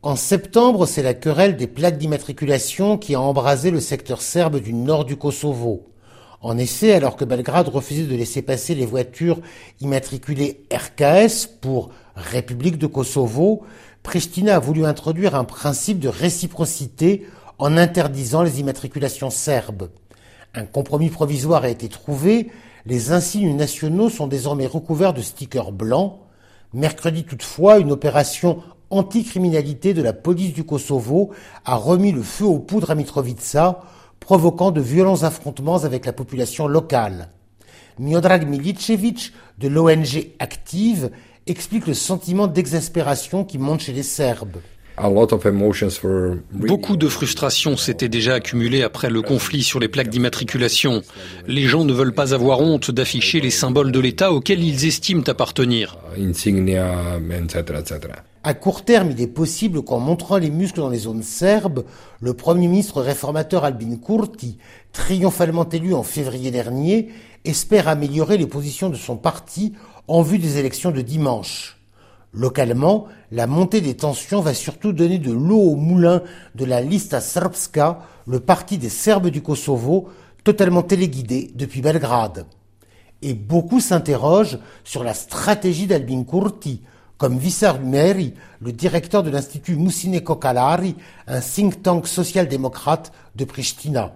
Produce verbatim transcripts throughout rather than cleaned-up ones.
En septembre, c'est la querelle des plaques d'immatriculation qui a embrasé le secteur serbe du nord du Kosovo. En effet, alors que Belgrade refusait de laisser passer les voitures immatriculées R K S pour République de Kosovo, Pristina a voulu introduire un principe de réciprocité en interdisant les immatriculations serbes. Un compromis provisoire a été trouvé, les insignes nationaux sont désormais recouverts de stickers blancs. Mercredi toutefois, une opération anticriminalité de la police du Kosovo a remis le feu aux poudres à Mitrovica, provoquant de violents affrontements avec la population locale. Miodrag Milicevic, de l'O N G Active, explique le sentiment d'exaspération qui monte chez les Serbes. Beaucoup de frustrations s'étaient déjà accumulées après le conflit sur les plaques d'immatriculation. Les gens ne veulent pas avoir honte d'afficher les symboles de l'État auxquels ils estiment appartenir. À court terme, il est possible qu'en montrant les muscles dans les zones serbes, le Premier ministre réformateur Albin Kurti, triomphalement élu en février dernier, espère améliorer les positions de son parti en vue des élections de dimanche. Localement, la montée des tensions va surtout donner de l'eau au moulin de la Lista Srpska, le parti des Serbes du Kosovo, totalement téléguidé depuis Belgrade. Et beaucoup s'interrogent sur la stratégie d'Albin Kurti, comme Visar Meri, le directeur de l'Institut Musine Kokalari, un think tank social-démocrate de Pristina.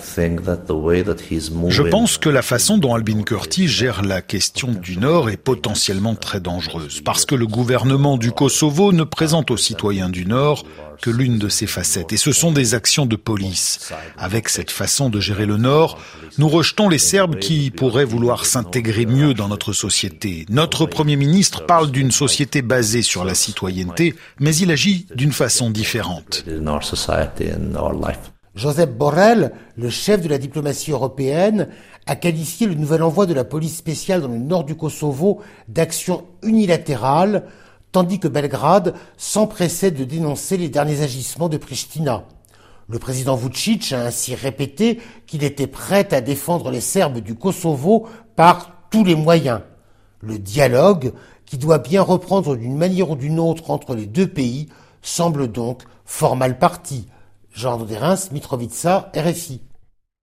Je pense que la façon dont Albin Kurti gère la question du Nord est potentiellement très dangereuse, parce que le gouvernement du Kosovo ne présente aux citoyens du Nord que l'une de ses facettes, et ce sont des actions de police. Avec cette façon de gérer le Nord, nous rejetons les Serbes qui pourraient vouloir s'intégrer mieux dans notre société. Notre Premier ministre parle d'une société basée sur la citoyenneté, mais il agit d'une façon différente. Josep Borrell, le chef de la diplomatie européenne, a qualifié le nouvel envoi de la police spéciale dans le nord du Kosovo d'action unilatérale, tandis que Belgrade s'empressait de dénoncer les derniers agissements de Pristina. Le président Vučić a ainsi répété qu'il était prêt à défendre les Serbes du Kosovo par tous les moyens. Le dialogue, qui doit bien reprendre d'une manière ou d'une autre entre les deux pays, semble donc fort mal parti. Jean Derens, Mitrovica, R F I.